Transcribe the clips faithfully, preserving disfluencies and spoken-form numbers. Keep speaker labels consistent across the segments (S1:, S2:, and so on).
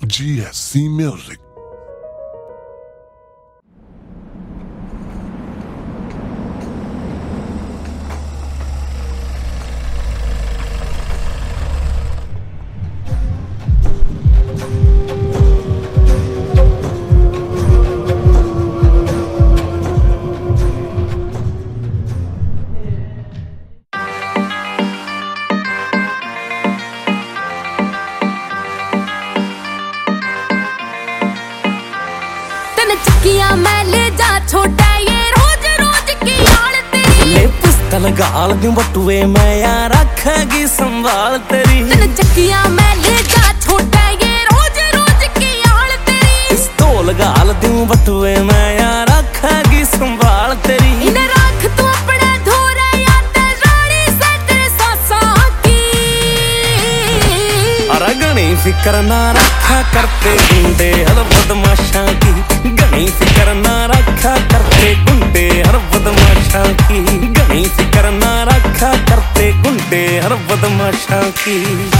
S1: G S C Music.
S2: Chakiya मैं ले जा छोटा ये रोज रोज की यार तेरी
S3: ले पिस्तल गाल दूं बटुए मैं यार रखेगी संभाल तेरी
S2: तन चकिया मैं ले जा छोटा ये रोज रोज की यार तेरी
S3: पिस्तौल गाल दूं बटुए मैं यार रखेगी संभाल तेरी
S2: इन्हें रख तू अपने धोरे या ते रानी से तेरे सासा की
S3: अरे गणी फिक्र ना रखा करते गुंडे हर बदमाशा की गणी फिक्र ना रखा करते गुंडे हर बदमाशा की गणी फिक्र ना रखा करते गुंडे हर बदमाशा की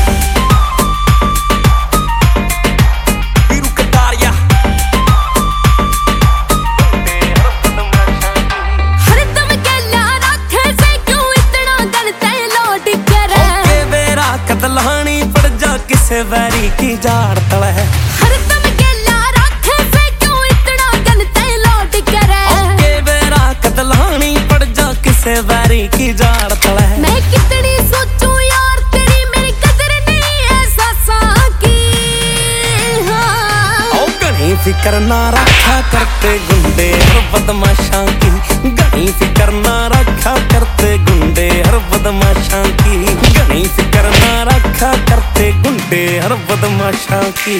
S3: लहानी पड़ जा किसे वैरी की जाड़ तले
S2: हरदम गेला रखे से क्यों इतना गलते लौट करे
S3: ओके बेरा कतलानी पड़ जा किसे वैरी की जाड़ तले
S2: मैं कितनी सोचूं यार तेरी मेरी कदर नहीं है सासा की हाँ।
S3: ओ गणी फिक्र ना रखा करते गुंडे हर बदमाशा की गणी फिक्र ना रखा करते गुंडे हर बदमाशा की गणी फिक्र ना रखा करते गुंडे हर बदमाशा की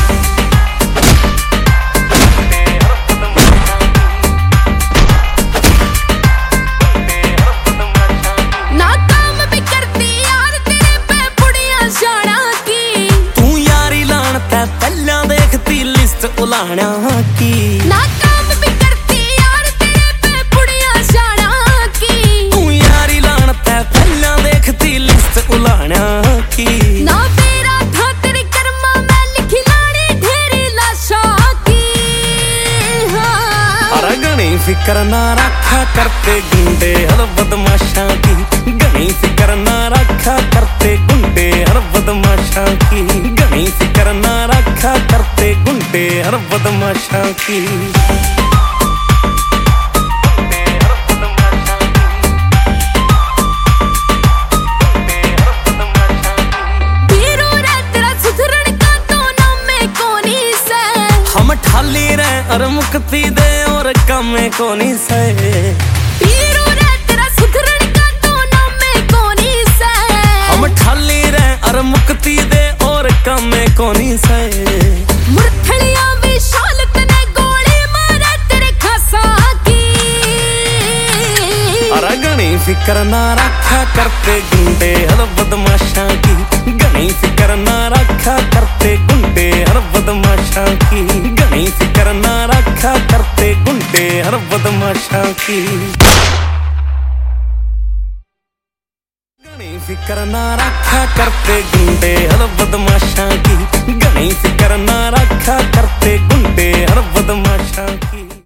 S2: ना काम भी करती यार तेरे पे पुड़िया शाना की
S3: तू यारी लान ते पहला देखती लिस्ट उलाना की
S2: ना काम भी करती यार तेरे पे पुड़िया शाना की
S3: तू यारी लान ते पहला देखती लिस्ट उलाना की
S2: ना तेरा था तेरी कर्मा में लिखी लाड़ी ढेरी लाशा की हाँ।
S3: अरे गणी फिक्र ना रखा करते गुंडे हर बदमाशा की गणी फिक्र ना रखा करते गुंडे हर बदमाशा की गणी फिक्र ना रखा करते गुंडे हर बदमाशा की ठाली रे और मुक्ति दे और कमे कोनी से
S2: पीरू रे तेरा सुधरण का तो नाम में कोनी से
S3: हम ठाली रे और मुक्ति दे और कमे कोनी से
S2: मुरथड़िया विशाल तने गोली मारे तेरे खासा की
S3: अरे गणी फिक्र ना रखा करते गुंडे हर बदमाशा की गणी फिक्र ना रखा करते गुंडे हर बदमाशा की गणी फिक्र ना रखा करते गुंडे हर बदमाशा की गणी फिक्र ना रखा करते गुंडे हर बदमाशा की गणी फिक्र ना रखा करते गुंडे हर बदमाशा की।